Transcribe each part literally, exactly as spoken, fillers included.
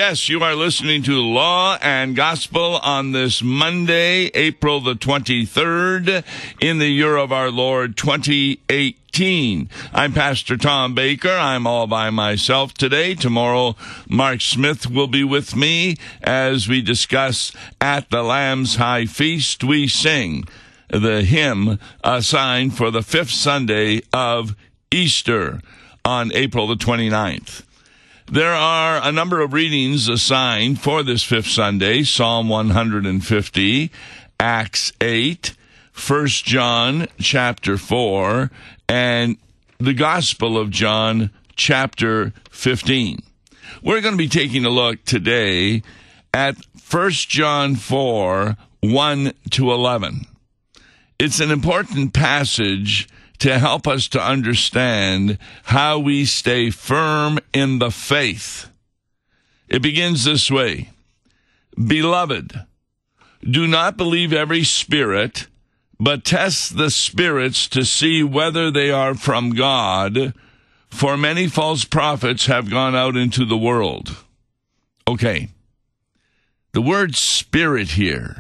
Yes, you are listening to Law and Gospel on this Monday, April the twenty-third, in the year of our Lord twenty eighteen. I'm Pastor Tom Baker. I'm all by myself today. Tomorrow, Mark Smith will be with me as we discuss At the Lamb's High Feast We Sing, the hymn assigned for the fifth Sunday of Easter on April the twenty-ninth. There are a number of readings assigned for this fifth Sunday: Psalm one hundred fifty, Acts eight, First John chapter four, and the Gospel of John chapter fifteen. We're going to be taking a look today at First John four, one to eleven. It's an important passage to help us to understand how we stay firm in the faith. It begins this way: Beloved, do not believe every spirit, but test the spirits to see whether they are from God, for many false prophets have gone out into the world. Okay, the word spirit here,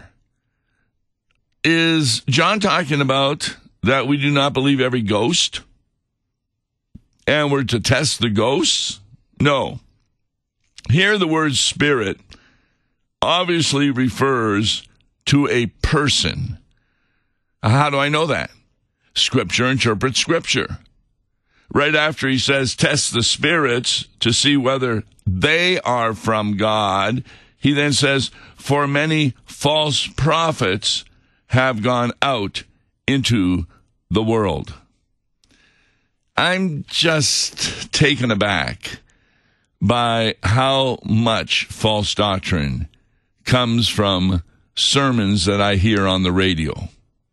is John talking about that we do not believe every ghost, and we're to test the ghosts? No. Here the word spirit obviously refers to a person. How do I know that? Scripture interprets Scripture. Right after he says, test the spirits to see whether they are from God, he then says, for many false prophets have gone out into the world. I'm just taken aback by how much false doctrine comes from sermons that I hear on the radio.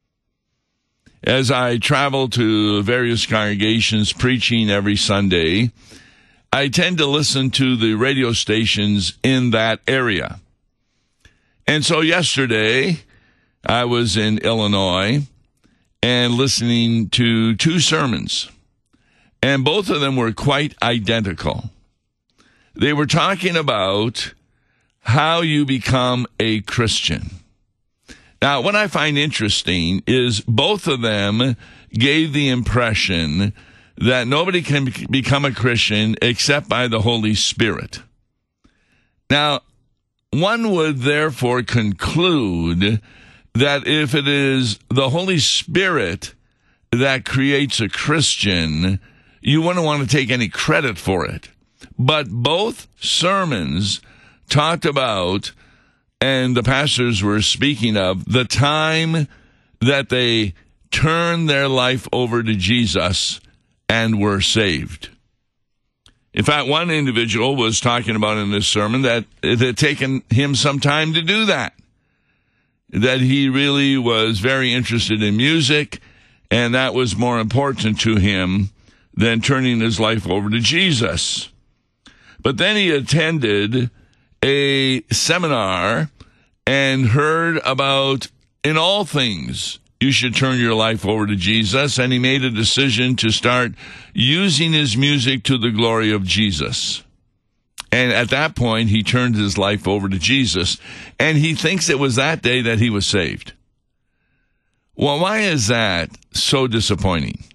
As I travel to various congregations preaching every Sunday, I tend to listen to the radio stations in that area. And so yesterday, I was in Illinois and listening to two sermons, and both of them were quite identical. They were talking about how you become a Christian. Now, what I find interesting is both of them gave the impression that nobody can become a Christian except by the Holy Spirit. Now, one would therefore conclude that if it is the Holy Spirit that creates a Christian, you wouldn't want to take any credit for it. But both sermons talked about, and the pastors were speaking of, the time that they turned their life over to Jesus and were saved. In fact, one individual was talking about in this sermon that it had taken him some time to do that. That he really was very interested in music, and that was more important to him than turning his life over to Jesus. But then he attended a seminar and heard about, in all things, you should turn your life over to Jesus, and he made a decision to start using his music to the glory of Jesus. And at that point, he turned his life over to Jesus, and he thinks it was that day that he was saved. Well, why is that so disappointing?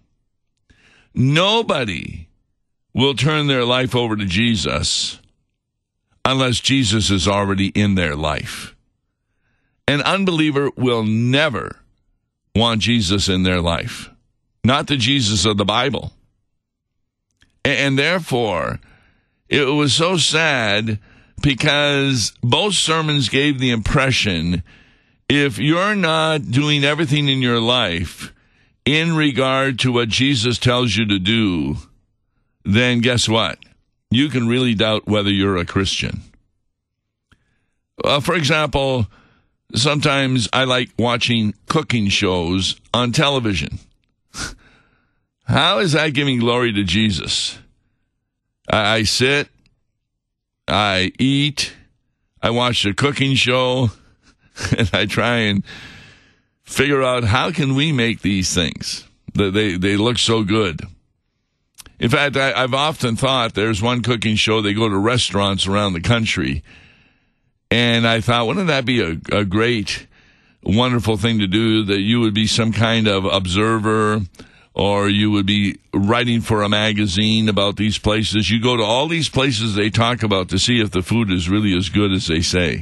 Nobody will turn their life over to Jesus unless Jesus is already in their life. An unbeliever will never want Jesus in their life, not the Jesus of the Bible. And therefore, it was so sad because both sermons gave the impression if you're not doing everything in your life in regard to what Jesus tells you to do, then guess what? You can really doubt whether you're a Christian. Uh, for example, sometimes I like watching cooking shows on television. How is that giving glory to Jesus? I sit, I eat, I watch the cooking show, and I try and figure out how can we make these things. They, they look so good. In fact, I, I've often thought there's one cooking show, they go to restaurants around the country, and I thought, wouldn't that be a, a great, wonderful thing to do, that you would be some kind of observer, or you would be writing for a magazine about these places. You go to all these places they talk about to see if the food is really as good as they say.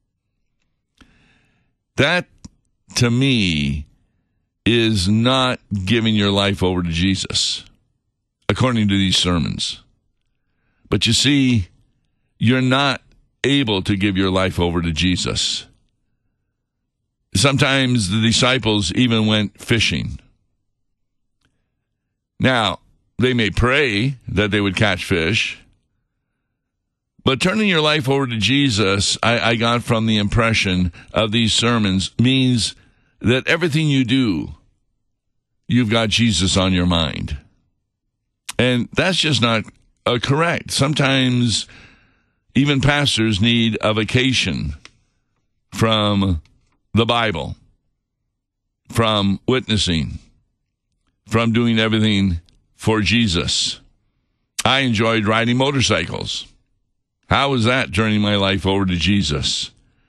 That, to me, is not giving your life over to Jesus, according to these sermons. But you see, you're not able to give your life over to Jesus. Sometimes the disciples even went fishing. Now, they may pray that they would catch fish, but turning your life over to Jesus, I, I got from the impression of these sermons, means that everything you do, you've got Jesus on your mind. And that's just not uh, correct. Sometimes even pastors need a vacation from the Bible, from witnessing, from doing everything for Jesus. I enjoyed riding motorcycles. How was that turning my life over to Jesus?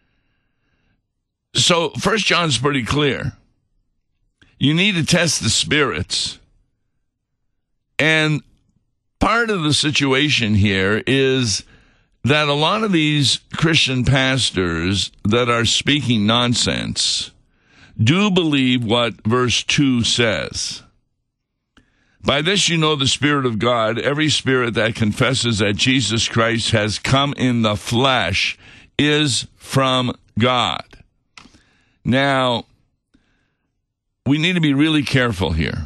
So First John's pretty clear. You need to test the spirits. And part of the situation here is that a lot of these Christian pastors that are speaking nonsense do believe what verse two says. By this you know the Spirit of God. Every spirit that confesses that Jesus Christ has come in the flesh is from God. Now, we need to be really careful here.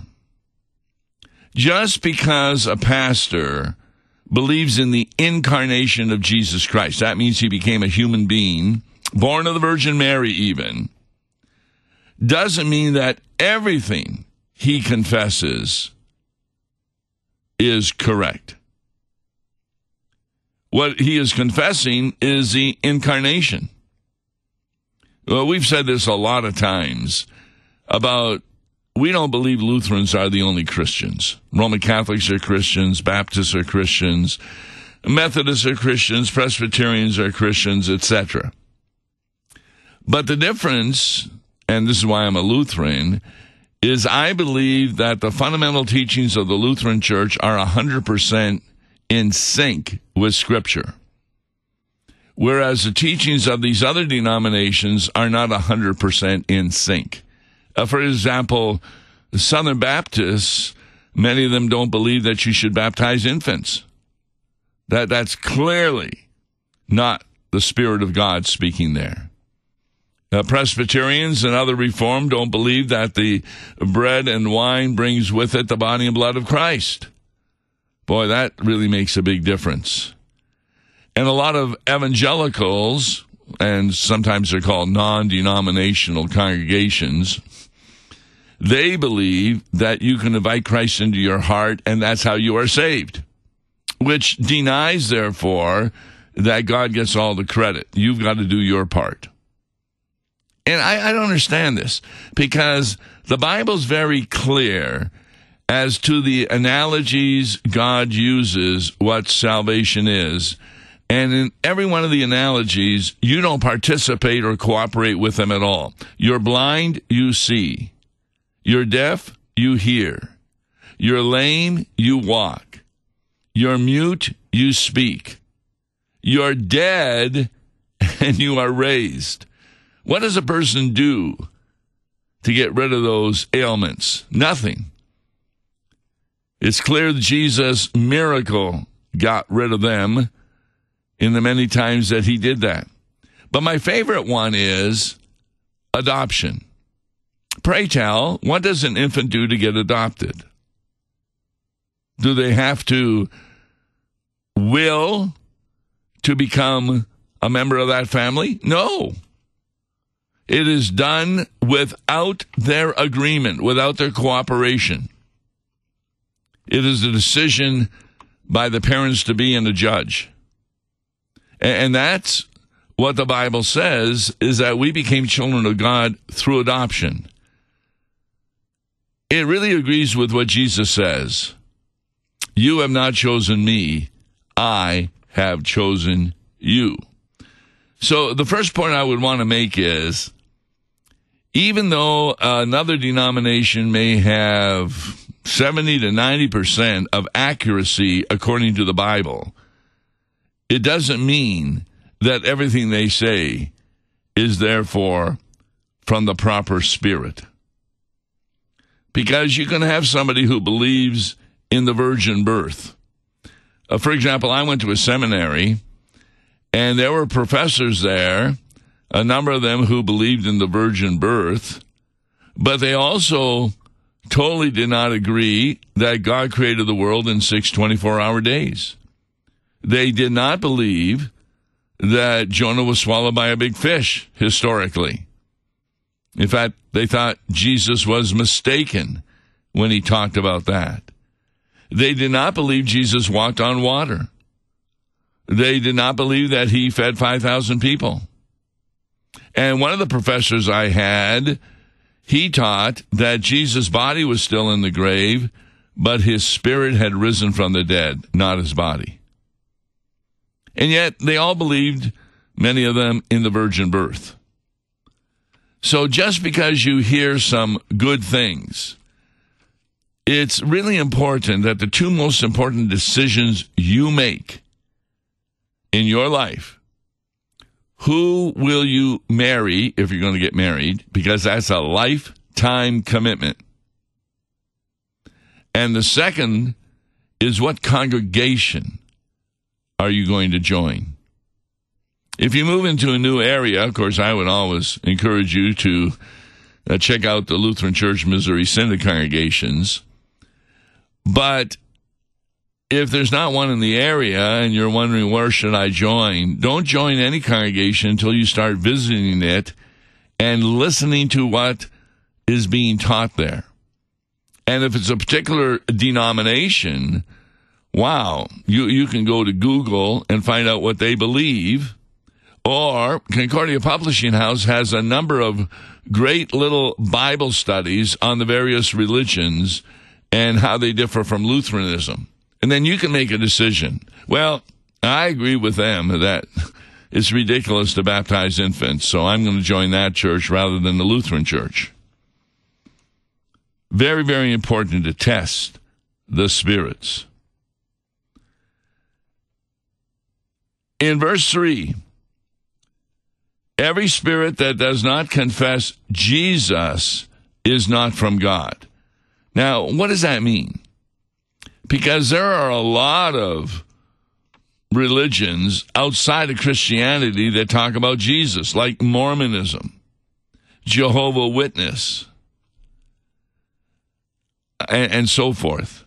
Just because a pastor believes in the incarnation of Jesus Christ, that means he became a human being, born of the Virgin Mary even, doesn't mean that everything he confesses is correct. What he is confessing is the incarnation. Well, we've said this a lot of times about, we don't believe Lutherans are the only Christians. Roman Catholics are Christians, Baptists are Christians, Methodists are Christians, Presbyterians are Christians, et cetera. But the difference, and this is why I'm a Lutheran, is I believe that the fundamental teachings of the Lutheran Church are one hundred percent in sync with Scripture, whereas the teachings of these other denominations are not one hundred percent in sync. Uh, for example, the Southern Baptists, many of them don't believe that you should baptize infants. That That's clearly not the Spirit of God speaking there. Uh, Presbyterians and other Reformed don't believe that the bread and wine brings with it the body and blood of Christ. Boy, that really makes a big difference. And a lot of evangelicals, and sometimes they're called non-denominational congregations, they believe that you can invite Christ into your heart and that's how you are saved, which denies, therefore, that God gets all the credit. You've got to do your part. And I, I don't understand this, because the Bible's very clear as to the analogies God uses what salvation is. And in every one of the analogies, you don't participate or cooperate with them at all. You're blind, you see. You're deaf, you hear. You're lame, you walk. You're mute, you speak. You're dead, and you are raised. What does a person do to get rid of those ailments? Nothing. It's clear that Jesus' miracle got rid of them in the many times that he did that. But my favorite one is adoption. Pray tell, what does an infant do to get adopted? Do they have to will to become a member of that family? No. It is done without their agreement, without their cooperation. It is a decision by the parents to be and a judge. And that's what the Bible says, is that we became children of God through adoption. It really agrees with what Jesus says. You have not chosen me. I have chosen you. So the first point I would want to make is, even though another denomination may have seventy to ninety percent of accuracy according to the Bible, it doesn't mean that everything they say is therefore from the proper spirit. Because you can have somebody who believes in the virgin birth. Uh, for example, I went to a seminary, and there were professors there, a number of them who believed in the virgin birth, but they also totally did not agree that God created the world in six twenty-four hour days. They did not believe that Jonah was swallowed by a big fish, historically. In fact, they thought Jesus was mistaken when he talked about that. They did not believe Jesus walked on water. They did not believe that he fed five thousand people. And one of the professors I had, he taught that Jesus' body was still in the grave, but his spirit had risen from the dead, not his body. And yet they all believed, many of them, in the virgin birth. So just because you hear some good things, it's really important that the two most important decisions you make in your life, who will you marry if you're going to get married, because that's a lifetime commitment. And the second is, what congregation are you going to join? If you move into a new area, of course, I would always encourage you to uh, check out the Lutheran Church Missouri Synod congregations. But if there's not one in the area and you're wondering, where should I join? Don't join any congregation until you start visiting it and listening to what is being taught there. And if it's a particular denomination, wow, you, you can go to Google and find out what they believe. Or Concordia Publishing House has a number of great little Bible studies on the various religions and how they differ from Lutheranism. And then you can make a decision. Well, I agree with them that it's ridiculous to baptize infants, so I'm going to join that church rather than the Lutheran church. Very, very important to test the spirits. In verse three, every spirit that does not confess Jesus is not from God. Now, what does that mean? Because there are a lot of religions outside of Christianity that talk about Jesus, like Mormonism, Jehovah's Witness, and, and so forth.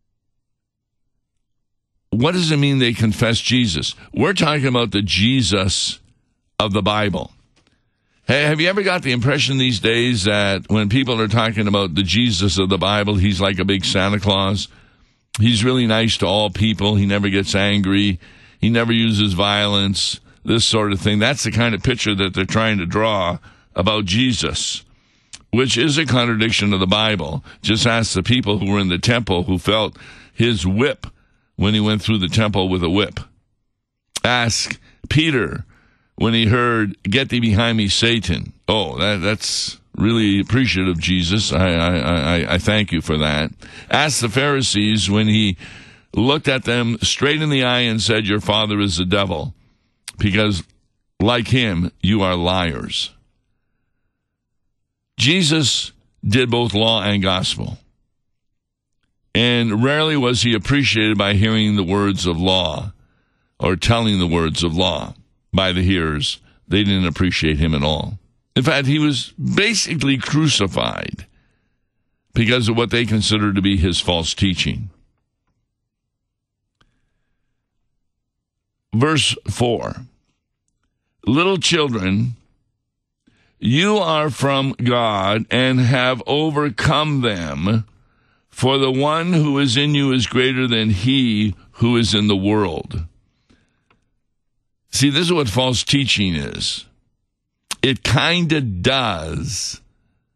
What does it mean they confess Jesus? We're talking about the Jesus of the Bible. Hey, have you ever got the impression these days that when people are talking about the Jesus of the Bible, he's like a big Santa Claus? He's really nice to all people. He never gets angry. He never uses violence, this sort of thing. That's the kind of picture that they're trying to draw about Jesus, which is a contradiction of the Bible. Just ask the people who were in the temple who felt his whip when he went through the temple with a whip. Ask Peter when he heard, "Get thee behind me, Satan." Oh, that, that's really appreciative, Jesus. I, I, I, I thank you for that. Ask the Pharisees when he looked at them straight in the eye and said, "Your father is the devil, because like him, you are liars." Jesus did both law and gospel. And rarely was he appreciated by hearing the words of law or telling the words of law by the hearers. They didn't appreciate him at all. In fact, he was basically crucified because of what they considered to be his false teaching. Verse four, little children, you are from God and have overcome them, for the one who is in you is greater than he who is in the world. See, this is what false teaching is. It kind of does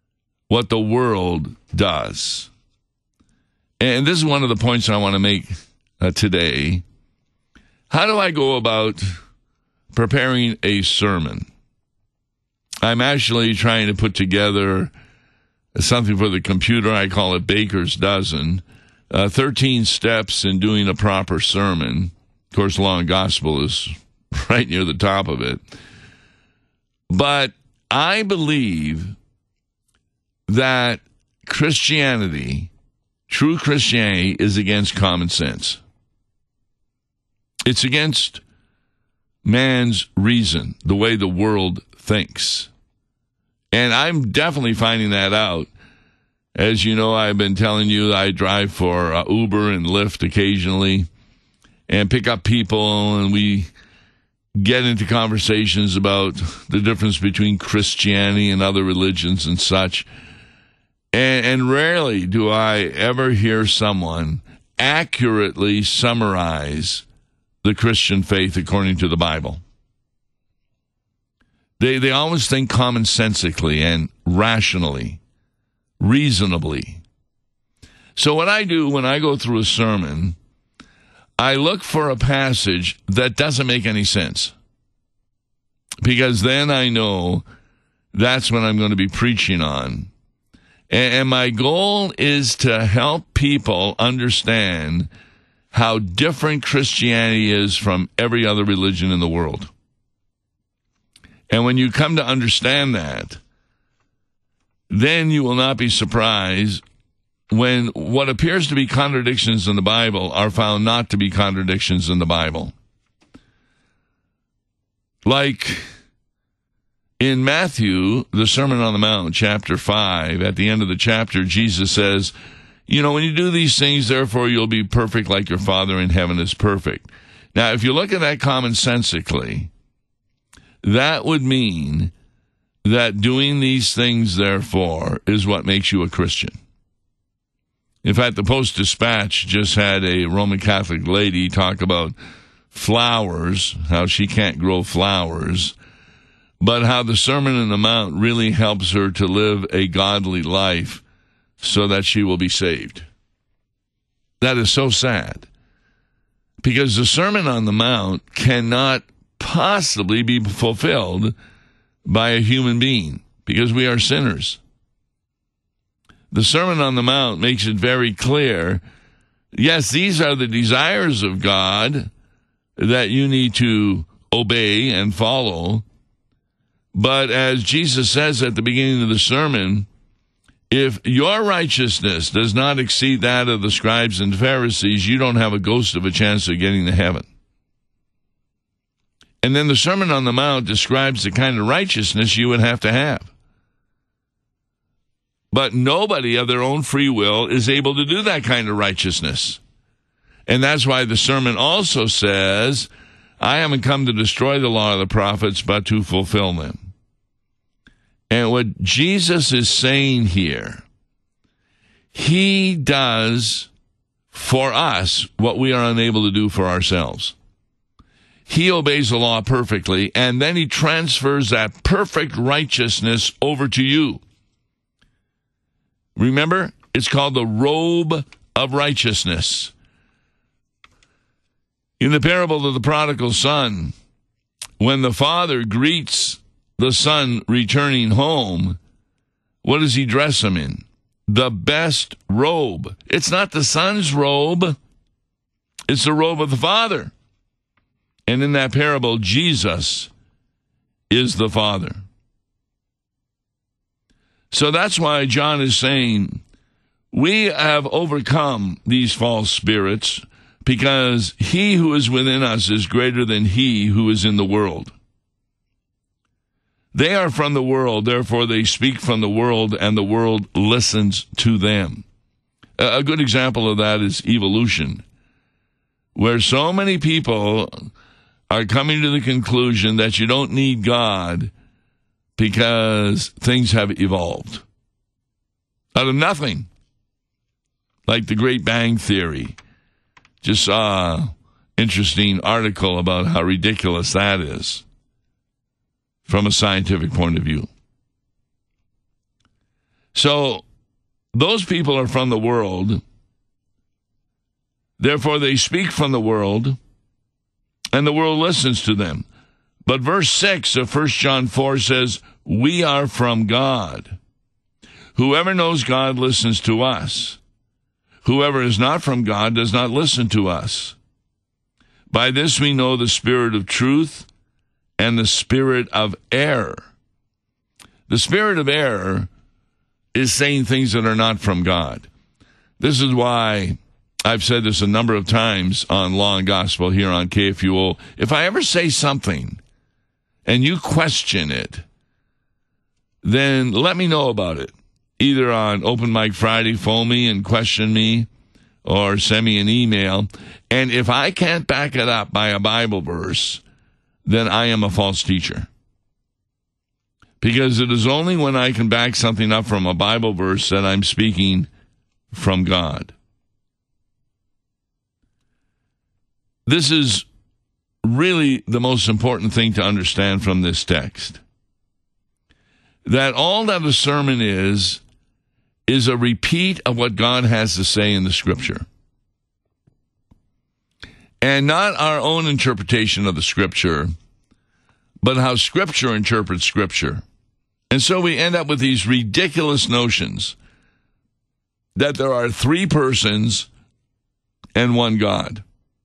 what the world does. And this is one of the points I want to make uh, today. How do I go about preparing a sermon? I'm actually trying to put together something for the computer. I call it Baker's Dozen. Uh, thirteen steps in doing a proper sermon. Of course, Law and Gospel is right near the top of it. But I believe that Christianity, true Christianity, is against common sense. It's against man's reason, the way the world thinks. And I'm definitely finding that out. As you know, I've been telling you I drive for uh, Uber and Lyft occasionally and pick up people, and we get into conversations about the difference between Christianity and other religions and such. And, and rarely do I ever hear someone accurately summarize the Christian faith according to the Bible. They they always think commonsensically and rationally, reasonably. So what I do when I go through a sermon, I look for a passage that doesn't make any sense. Because then I know that's what I'm going to be preaching on. And, and my goal is to help people understand how different Christianity is from every other religion in the world. And when you come to understand that, then you will not be surprised when what appears to be contradictions in the Bible are found not to be contradictions in the Bible. Like in Matthew, the Sermon on the Mount, chapter five, at the end of the chapter, Jesus says, you know, when you do these things, therefore you'll be perfect like your Father in heaven is perfect. Now, if you look at that commonsensically, that would mean that doing these things, therefore, is what makes you a Christian. In fact, the Post-Dispatch just had a Roman Catholic lady talk about flowers, how she can't grow flowers, but how the Sermon on the Mount really helps her to live a godly life so that she will be saved. That is so sad, because the Sermon on the Mount cannot possibly be fulfilled by a human being, because we are sinners. The Sermon on the Mount makes it very clear, yes, these are the desires of God that you need to obey and follow, but as Jesus says at the beginning of the sermon, if your righteousness does not exceed that of the scribes and Pharisees, you don't have a ghost of a chance of getting to heaven. And then the Sermon on the Mount describes the kind of righteousness you would have to have. But nobody of their own free will is able to do that kind of righteousness. And that's why the sermon also says, I haven't come to destroy the law of the prophets, but to fulfill them. And what Jesus is saying here, he does for us what we are unable to do for ourselves. He obeys the law perfectly, and then he transfers that perfect righteousness over to you. Remember, it's called the robe of righteousness. In the parable of the prodigal son, when the father greets the son returning home, what does he dress him in? The best robe. It's not the son's robe. It's the robe of the father. And in that parable, Jesus is the Father. So that's why John is saying, we have overcome these false spirits because he who is within us is greater than he who is in the world. They are from the world, therefore they speak from the world, and the world listens to them. A good example of that is evolution, where so many people are coming to the conclusion that you don't need God because things have evolved out of nothing. Like the Great Bang Theory. Just saw an interesting article about how ridiculous that is from a scientific point of view. So those people are from the world, Therefore they speak from the world, and the world listens to them. But verse six of First John four says, we are from God. Whoever knows God listens to us. Whoever is not from God does not listen to us. By this we know the spirit of truth and the spirit of error. The spirit of error is saying things that are not from God. This is why I've said this a number of times on Law and Gospel here on K F U O. If I ever say something and you question it, then let me know about it. Either on Open Mic Friday, phone me and question me, or send me an email. And if I can't back it up by a Bible verse, then I am a false teacher. Because it is only when I can back something up from a Bible verse that I'm speaking from God. This is really the most important thing to understand from this text. That all that a sermon is, is a repeat of what God has to say in the Scripture. And not our own interpretation of the Scripture, but how Scripture interprets Scripture. And so we end up with these ridiculous notions that there are three persons and one God.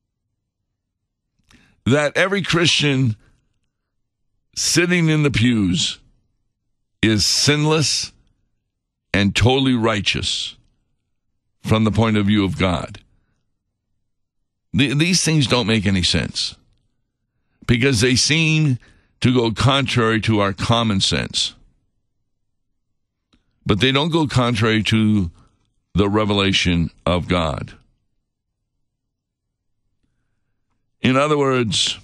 That every Christian sitting in the pews is sinless and totally righteous from the point of view of God. The, these things don't make any sense because they seem to go contrary to our common sense. But they don't go contrary to the revelation of God. In other words,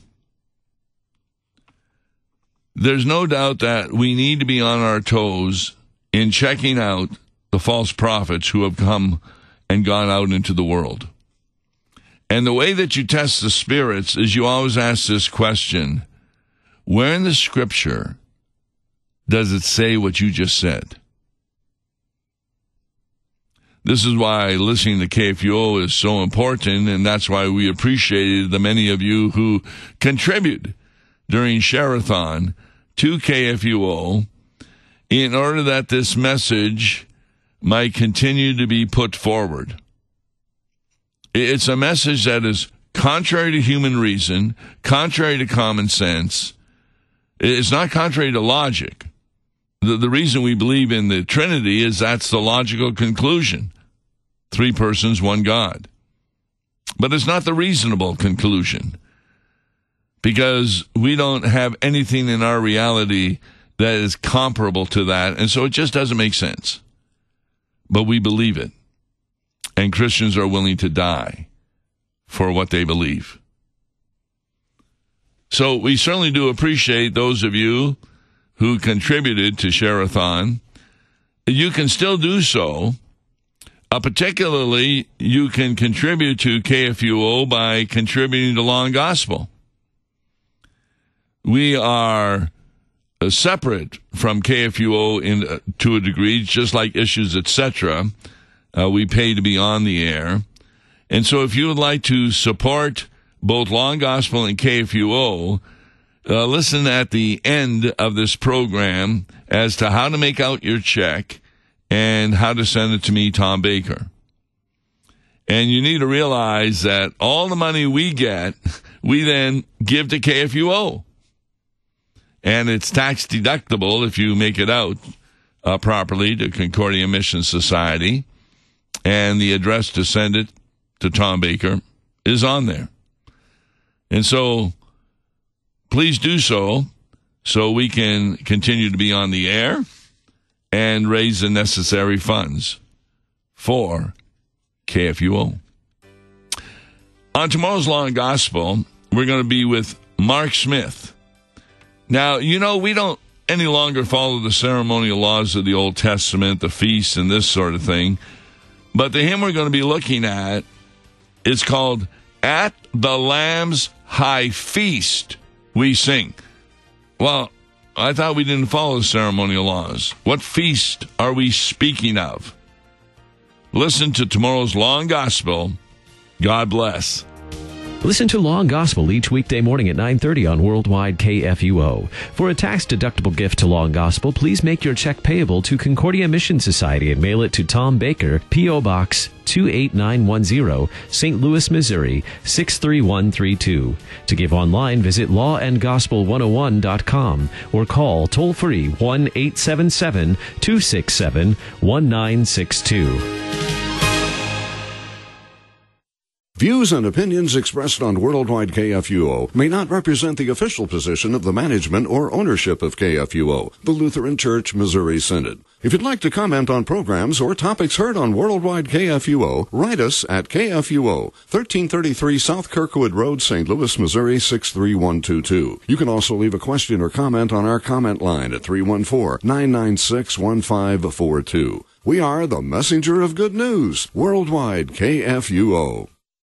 there's no doubt that we need to be on our toes in checking out the false prophets who have come and gone out into the world. And the way that you test the spirits is you always ask this question: where in the Scripture does it say what you just said? This is why listening to K F U O is so important, and that's why we appreciated the many of you who contribute during Share-a-thon to K F U O in order that this message might continue to be put forward. It's a message that is contrary to human reason, contrary to common sense. It's not contrary to logic. The, the reason we believe in the Trinity is that's the logical conclusion. Three persons, one God. But it's not the reasonable conclusion, because we don't have anything in our reality that is comparable to that, and so it just doesn't make sense. But we believe it, and Christians are willing to die for what they believe. So we certainly do appreciate those of you who contributed to Share-a-thon. You can still do so. Uh, particularly, you can contribute to K F U O by contributing to Law and Gospel. We are uh, separate from K F U O in, uh, to a degree, just like Issues, et cetera. Uh, we pay to be on the air. And so if you would like to support both Law and Gospel and K F U O, uh, listen at the end of this program as to how to make out your check and how to send it to me, Tom Baker. And you need to realize that all the money we get, we then give to K F U O. And it's tax deductible if you make it out uh, properly to Concordia Mission Society. And the address to send it to Tom Baker is on there. And so please do so, so we can continue to be on the air and raise the necessary funds for K F U O. On tomorrow's Law and Gospel, we're going to be with Mark Smith. Now, you know, we don't any longer follow the ceremonial laws of the Old Testament, the feasts and this sort of thing. But the hymn we're going to be looking at is called At the Lamb's High Feast We Sing. Well, I thought we didn't follow ceremonial laws. What feast are we speaking of? Listen to tomorrow's Law and Gospel God bless. Listen to Law and Gospel each weekday morning at nine thirty on Worldwide K F U O. For a tax-deductible gift to Law and Gospel, please make your check payable to Concordia Mission Society and mail it to Tom Baker, P O. Box two eight nine one zero, Saint Louis, Missouri six three one three two. To give online, visit law and gospel one oh one dot com or call toll-free one eight seven seven, two six seven, one nine six two. Views and opinions expressed on Worldwide K F U O may not represent the official position of the management or ownership of K F U O, the Lutheran Church Missouri Synod. If you'd like to comment on programs or topics heard on Worldwide K F U O, write us at K F U O, thirteen thirty-three South Kirkwood Road, Saint Louis, Missouri six three one two two. You can also leave a question or comment on our comment line at three one four, nine nine six, one five four two. We are the messenger of good news, Worldwide K F U O.